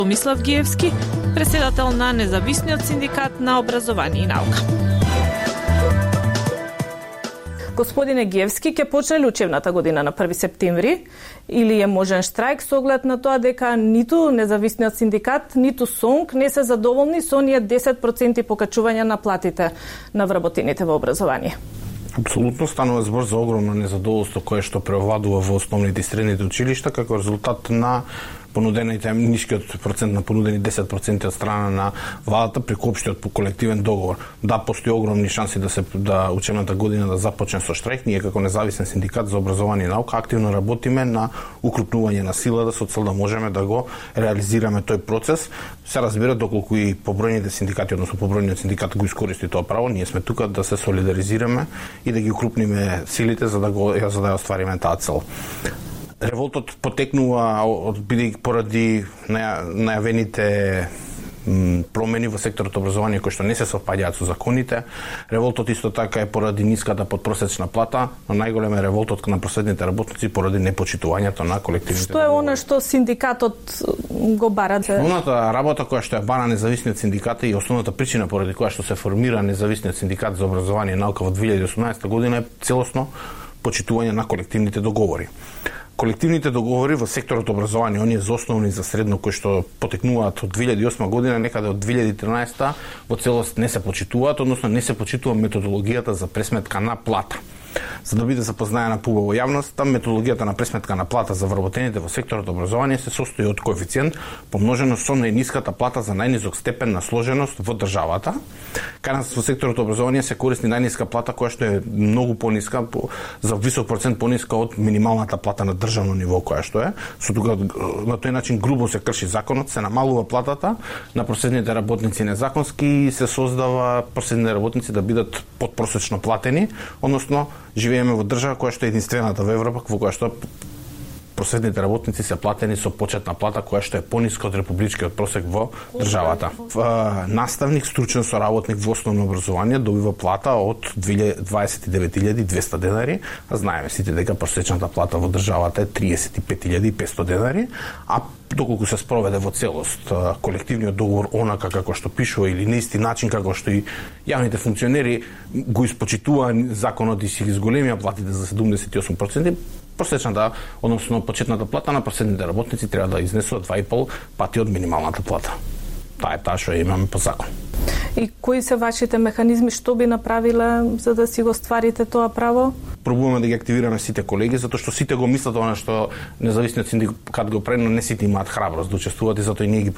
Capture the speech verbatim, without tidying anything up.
Томислав Гиевски, председател на Независниот синдикат на образование и наука. Господине Гиевски, ќе почне ли учебната година на први септември или е можен штрајк со оглед на тоа дека ниту Независниот синдикат, ниту СОНК не се задоволни со оние десет проценти покачување на платите на вработените во образование? Апсолутно станува збор за огромно незадоволство кое што преовладува во основните и средните училишта како резултат на понудените нискиот процент на понудени десет проценти од страна на владата преку општиот колективен договор. Да, постои огромни шанси да се да учебната година да започне со штрајк. Ние како независен синдикат за образование и наука активно работиме на укрупнување на силата со цел да можеме да го реализираме тој процес. Се разбира доколку и побројните синдикати, односно побројниот синдикат го искористи тоа право, ние сме тука да се солидаризираме и да ги укрупниме силите за да го за да ја оствариме таа цел. Револтот потекнува бидејќи поради најавените промени во секторот образование кои што не се совпаѓаат со законите. Револтот исто така е поради ниската подпросечна плата, но најголем е револтот на просветните работници поради непочитувањето на колективните Што е она што синдикатот го бара? Основната работа која што ја бара Независниот синдикат и основната причина поради која што се формира Независниот синдикат за образование и наука во две илјади и осумнаесета година е целосно почитување на колективните договори. Колективните договори во секторот образование, оние за основно и за средно кои што потекнуваат од две илјади и осма година, некаде од две илјади и тринаесета во целост не се почитуваат, односно не се почитува методологијата за пресметка на плата. За да биде запознаена пубаво јавноста, методологијата на пресметка на плата за вработените во секторот образование се состои од коефициент помножено со најниската плата за најнизок степен на сложеност во државата. Кај нас во секторот образование се користи најниска плата која што е многу пониска, за висок процент пониска од минималната плата на државно ниво која што е. Со тука на тој начин грубо се крши законот, се намалува платата на просветните работници незаконски и се создава просветните работници да бидат подпросечно платени, односно живееме во држава која што е единствената во Европа во која што просветните работници се платени со почетна плата која што е пониска од републичкиот просек во државата. Наставник, стручен соработник во основно образование добива плата од дваесет и девет илјади и двесте денари, а знаеме сите дека просечната плата во државата е триесет и пет илјади и петстотини денари, а доколку се спроведе во целост колективниот договор онака како што пишува или на исти начин како што и јавните функционери го испочитува законот и си ги зголемија платите за седумдесет и осум проценти, просечната, односно почетната плата на просветните работници треба да изнесува два и пол пати од минималната плата. Таа е таа што имаме по закон. И кои се вашите механизми, што би направиле за да си го стварите тоа право? Пробуваме да ги активираме сите колеги, затоа што сите го мислат она што Независниот синдикат го прави, но не сите имаат храброст да учествуваат и затоа и ние ги